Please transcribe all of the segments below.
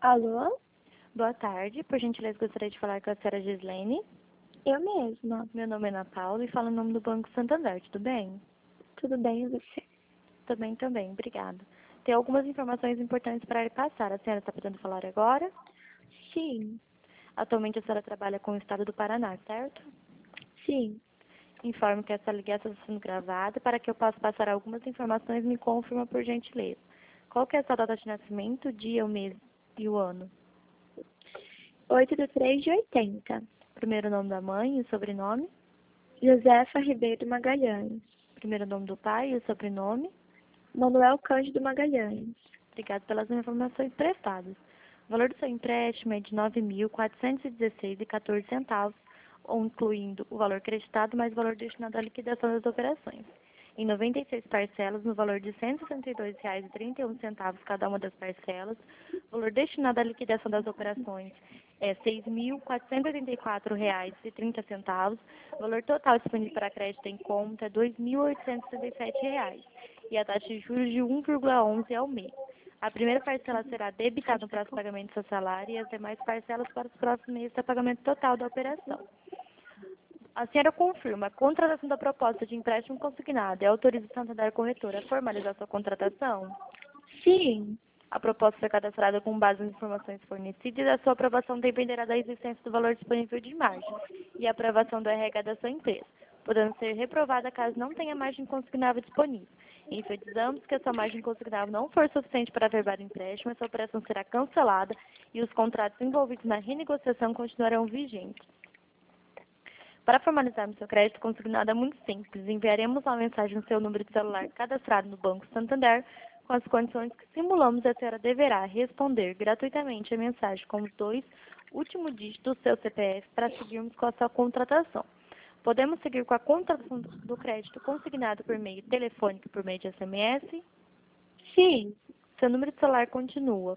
Alô? Boa tarde, por gentileza gostaria de falar com a senhora Gislene. Eu mesma. Meu nome é Ana Paula e falo em nome do Banco Santander, tudo bem? Tudo bem, e você? Tudo bem também, obrigada. Tem algumas informações importantes para lhe passar. A senhora está podendo falar agora? Sim, Atualmente a senhora trabalha com o estado do Paraná, certo? sim. Informo que essa ligação está sendo gravada. Para que eu possa passar algumas informações, me confirma por gentileza. Qual que é a sua data de nascimento, o dia, o mês e o ano? 8/3/80. Primeiro nome da mãe e o sobrenome? Josefa Ribeiro Magalhães. Primeiro nome do pai e o sobrenome? Manuel Cândido Magalhães. Obrigado pelas informações prestadas. O valor do seu empréstimo é de R$ 9.416,14, ou incluindo o valor creditado mais o valor destinado à liquidação das operações. Em 96 parcelas, no valor de R$ 162,31 cada uma das parcelas, o valor destinado à liquidação das operações é R$ 6.484,30, o valor total disponível para crédito em conta é R$ 2.867, e a taxa de juros de 1,11 ao mês. A primeira parcela será debitada no próximo pagamento do seu salário e as demais parcelas para os próximos meses do pagamento total da operação. A senhora confirma a contratação da proposta de empréstimo consignado e autoriza o Santander Corretora a formalizar sua contratação? Sim, A proposta foi cadastrada com base nas informações fornecidas e a sua aprovação dependerá da existência do valor disponível de margem e a aprovação do RH da sua empresa, podendo ser reprovada caso não tenha margem consignável disponível. Enfatizamos que a sua margem consignável não for suficiente para averbar o empréstimo, essa operação será cancelada e os contratos envolvidos na renegociação continuarão vigentes. Para formalizarmos seu crédito consignado é muito simples. Enviaremos uma mensagem no seu número de celular cadastrado no Banco Santander com as condições que simulamos e a senhora deverá responder gratuitamente a mensagem com os 2 últimos dígitos do seu CPF para seguirmos com a sua contratação. Podemos seguir com a contratação do crédito consignado por meio telefônico e por meio de SMS? sim. Seu número de celular continua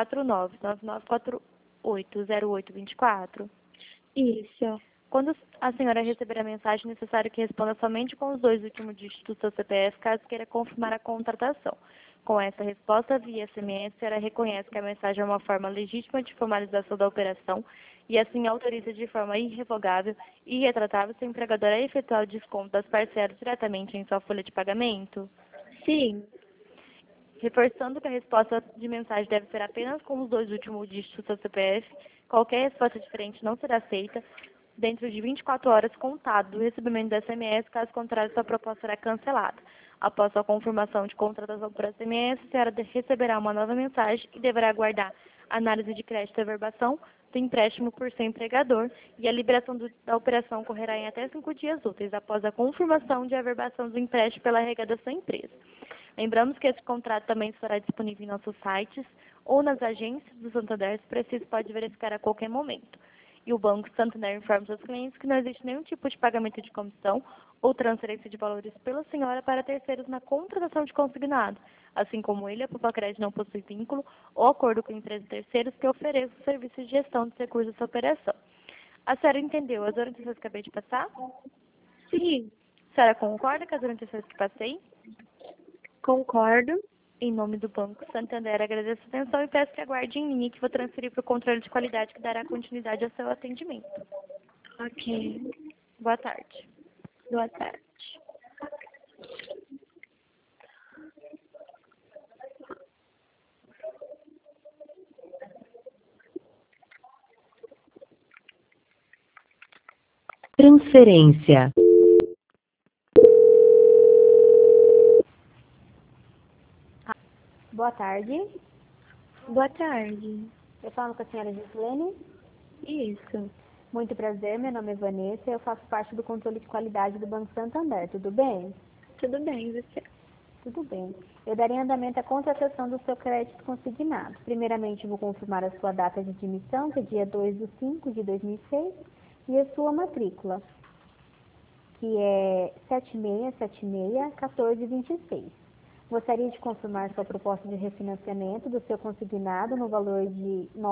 449-9948-0824. Isso. Quando a senhora receber a mensagem, é necessário que responda somente com os 2 últimos dígitos do seu CPF, caso queira confirmar a contratação. Com essa resposta via SMS, a senhora reconhece que a mensagem é uma forma legítima de formalização da operação e assim autoriza de forma irrevogável e irretratável seu empregador a efetuar o desconto das parcelas diretamente em sua folha de pagamento? Sim. Reforçando que a resposta de mensagem deve ser apenas com os 2 últimos dígitos do seu CPF, qualquer resposta diferente não será aceita dentro de 24 horas contado do recebimento do SMS, caso contrário, sua proposta será cancelada. Após sua confirmação de contratação por SMS, a senhora receberá uma nova mensagem e deverá aguardar a análise de crédito e averbação do empréstimo por seu empregador e a liberação da operação ocorrerá em até 5 dias úteis após a confirmação de averbação do empréstimo pela RH da sua empresa. Lembramos que esse contrato também estará disponível em nossos sites ou nas agências do Santander, se preciso, pode verificar a qualquer momento. E o Banco Santander informa seus clientes que não existe nenhum tipo de pagamento de comissão ou transferência de valores pela senhora para terceiros na contratação de consignado, assim como ele, a Papacred não possui vínculo ou acordo com empresas terceiros que ofereçam serviços de gestão dos recursos dessa operação. A senhora entendeu as orientações que acabei de passar? Sim. A senhora concorda com as orientações que passei? Concordo. Em nome do Banco Santander, agradeço a atenção e peço que aguarde em linha que vou transferir para o controle de qualidade que dará continuidade ao seu atendimento. Ok. Boa tarde. Boa tarde. Transferência. Boa tarde. Boa tarde. Eu falo com a senhora Gislene. Isso. Muito prazer, meu nome é Vanessa e eu faço parte do controle de qualidade do Banco Santander. Tudo bem? Tudo bem, e você? Tudo bem. Eu darei andamento à contratação do seu crédito consignado. Primeiramente, vou confirmar a sua data de admissão, que é dia 2/5/2006, e a sua matrícula, que é 7676-1426. Gostaria de confirmar sua proposta de refinanciamento do seu consignado no valor de R$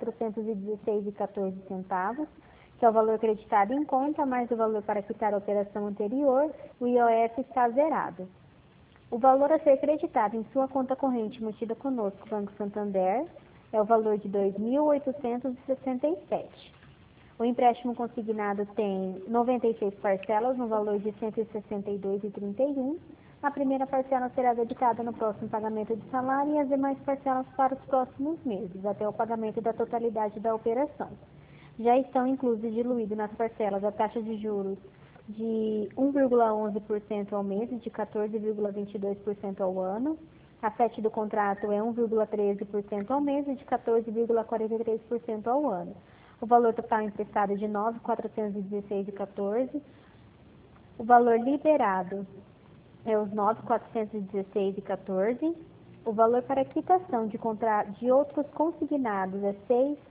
9.416,14, que é o valor creditado em conta, mais o valor para quitar a operação anterior, o IOF está zerado. O valor a ser creditado em sua conta corrente mantida conosco, Banco Santander, é o valor de 2.867. O empréstimo consignado tem 96 parcelas, no valor de 162,31. A primeira parcela será debitada no próximo pagamento de salário e as demais parcelas para os próximos meses, até o pagamento da totalidade da operação. Já estão inclusos e diluídos nas parcelas a taxa de juros de 1,11% ao mês e de 14,22% ao ano. A FET do contrato é 1,13% ao mês e de 14,43% ao ano. O valor total emprestado é de 9.416,14. O valor liberado é os 9.416,14. O valor para quitação de outros consignados é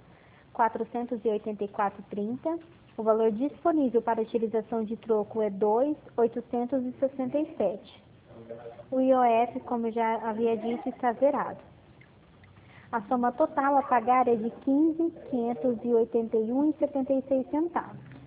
6.484,30. O valor disponível para utilização de troco é 2.867. O IOF, como eu já havia dito, está zerado. A soma total a pagar é de R$ 15.581,76.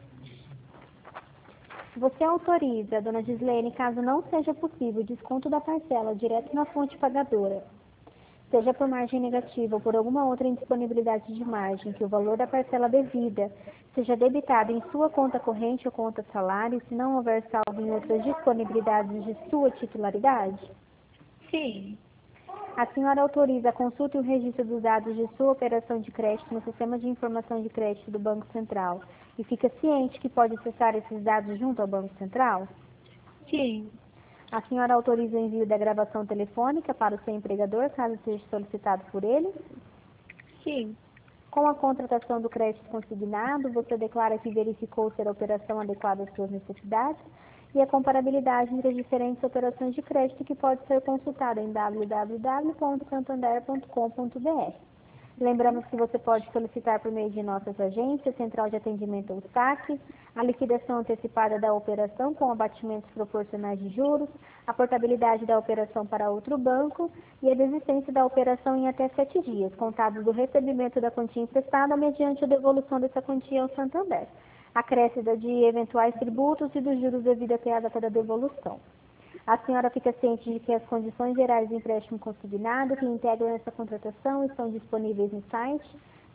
Você autoriza, dona Gislene, caso não seja possível o desconto da parcela direto na fonte pagadora, seja por margem negativa ou por alguma outra indisponibilidade de margem, que o valor da parcela devida seja debitado em sua conta corrente ou conta salário, se não houver saldo em outras disponibilidades de sua titularidade? Sim. A senhora autoriza a consulta e o registro dos dados de sua operação de crédito no Sistema de Informação de Crédito do Banco Central e fica ciente que pode acessar esses dados junto ao Banco Central? Sim. A senhora autoriza o envio da gravação telefônica para o seu empregador, caso seja solicitado por ele? Sim. Com a contratação do crédito consignado, você declara que verificou ser a operação adequada às suas necessidades e a comparabilidade entre as diferentes operações de crédito que pode ser consultada em www.santander.com.br. Lembramos que você pode solicitar por meio de nossas agências, Central de Atendimento ou SAC, a liquidação antecipada da operação com abatimentos proporcionais de juros, a portabilidade da operação para outro banco e a desistência da operação em até 7 dias, contados do recebimento da quantia emprestada mediante a devolução dessa quantia ao Santander, acréscimo de eventuais tributos e dos juros devido até a data da devolução. A senhora fica ciente de que as condições gerais do empréstimo consignado que integram essa contratação estão disponíveis no site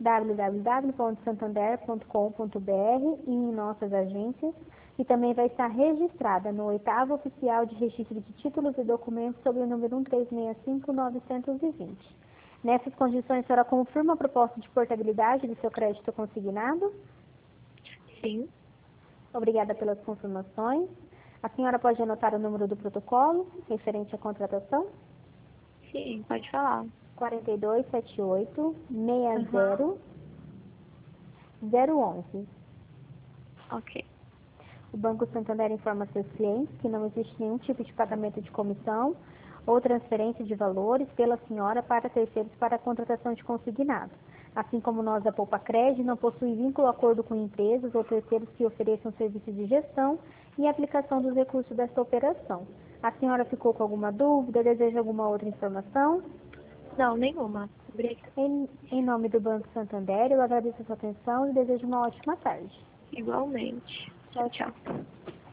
www.santander.com.br e em nossas agências, e também vai estar registrada no 8º Oficial de Registro de Títulos e Documentos sob o número 1365920. Nessas condições, a senhora confirma a proposta de portabilidade do seu crédito consignado? Sim. Obrigada pelas confirmações. A senhora pode anotar o número do protocolo referente à contratação? Sim, pode falar. 4278-60-011. Ok. O Banco Santander informa seus clientes que não existe nenhum tipo de pagamento de comissão ou transferência de valores pela senhora para terceiros para a contratação de consignado. Assim como nós, a Poupa Cred, não possui vínculo ou acordo com empresas ou terceiros que ofereçam serviços de gestão e aplicação dos recursos desta operação. A senhora ficou com alguma dúvida? Deseja alguma outra informação? Não, nenhuma. Obrigada. Em nome do Banco Santander, eu agradeço a sua atenção e desejo uma ótima tarde. Igualmente. Tchau, tchau.